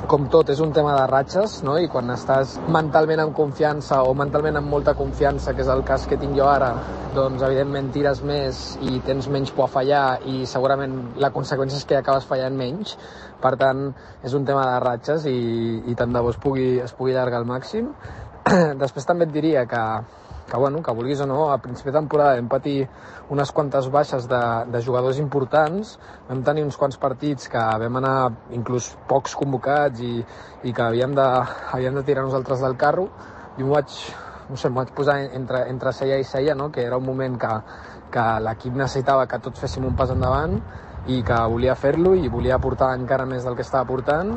com tot, és un tema de ratxes, no? I quan estàs mentalment amb confiança o mentalment amb molta confiança, que és el cas que tinc jo ara, doncs evidentment tires més i tens menys por a fallar i segurament la conseqüència és que acabes fallant menys. Per tant, és un tema de ratxes i tant de bo es pugui allargar al màxim. Després també et diria que vulguis o no, a principi de temporada vam patir unes quantes baixes de jugadors importants, vam tenir uns quants partits que vam anar inclús pocs convocats i que havíem de tirar nosaltres del carro, i m'ho vaig posar entre ceia i ceia, no? Que era un moment que l'equip necessitava que tots féssim un pas endavant i que volia fer-lo i volia aportar encara més del que estava aportant.